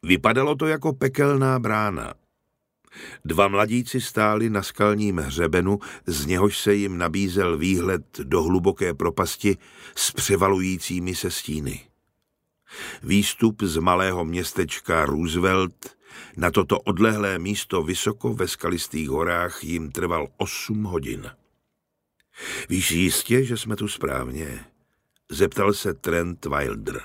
Vypadalo to jako pekelná brána. Dva mladíci stáli na skalním hřebenu, z něhož se jim nabízel výhled do hluboké propasti s převalujícími se stíny. Výstup z malého městečka Roosevelt na toto odlehlé místo vysoko ve skalistých horách jim trval 8 hodin. Víš jistě, že jsme tu správně? Zeptal se Trent Wilder.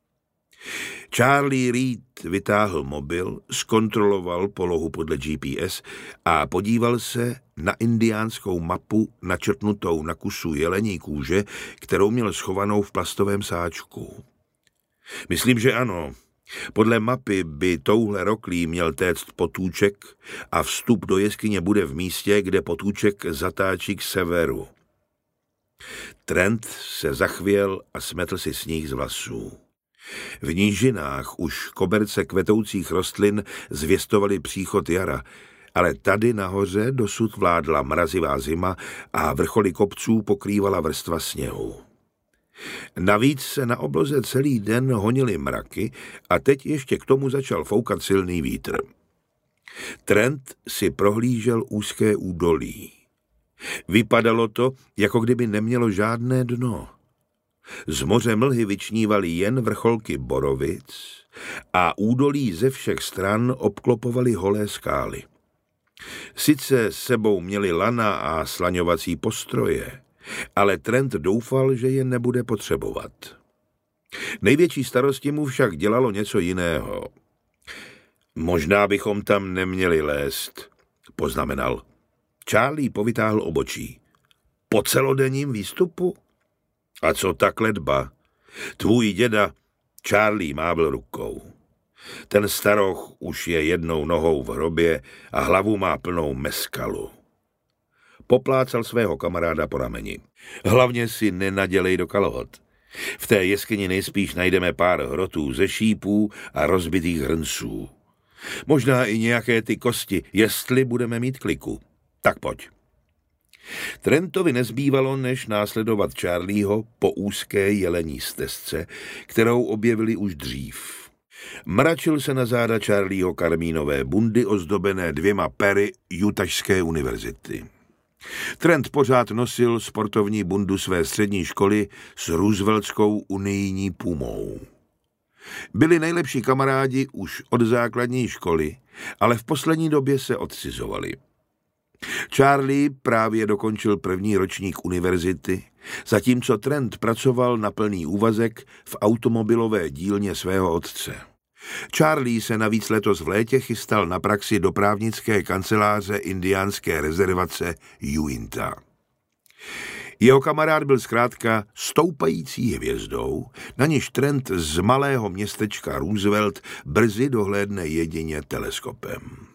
Charlie Reed vytáhl mobil, zkontroloval polohu podle GPS a podíval se na indiánskou mapu načrtnutou na kusu jelení kůže, kterou měl schovanou v plastovém sáčku. Myslím, že ano. Podle mapy by touhle roklí měl téct potůček a vstup do jeskyně bude v místě, kde potůček zatáčí k severu. Trent se zachvěl a smetl si sníh z vlasů. V nížinách už koberce kvetoucích rostlin zvěstovaly příchod jara, ale tady nahoře dosud vládla mrazivá zima a vrcholy kopců pokrývala vrstva sněhu. Navíc se na obloze celý den honily mraky a teď ještě k tomu začal foukat silný vítr. Trent si prohlížel úzké údolí. Vypadalo to, jako kdyby nemělo žádné dno. Z moře mlhy vyčnívaly jen vrcholky borovic a údolí ze všech stran obklopovaly holé skály. Sice s sebou měli lana a slaňovací postroje, ale Trent doufal, že je nebude potřebovat. Největší starosti mu však dělalo něco jiného. Možná bychom tam neměli lézt, poznamenal. Charlie povytáhl obočí. Po celodenním výstupu? A co ta kletba? Tvůj děda Charlie mávl rukou. Ten staroch už je jednou nohou v hrobě a hlavu má plnou meskalu. Poplácal svého kamaráda po rameni. Hlavně si nenadělej do kalhot. V té jeskyni nejspíš najdeme pár hrotů ze šípů a rozbitých hrnců. Možná i nějaké ty kosti, jestli budeme mít kliku. Tak pojď. Trentovi nezbývalo, než následovat Charlieho po úzké jelení stezce, kterou objevili už dřív. Mračil se na záda Charlieho karmínové bundy ozdobené 2 pery Utahské univerzity. Trent pořád nosil sportovní bundu své střední školy s rooseveltskou unijní pumou. Byli nejlepší kamarádi už od základní školy, ale v poslední době se odcizovali. Charlie právě dokončil 1. ročník univerzity, zatímco Trent pracoval na plný úvazek v automobilové dílně svého otce. Charlie se navíc letos v létě chystal na praxi do právnické kanceláře indiánské rezervace Uinta. Jeho kamarád byl zkrátka stoupající hvězdou, na níž Trent z malého městečka Roosevelt brzy dohlédne jedině teleskopem.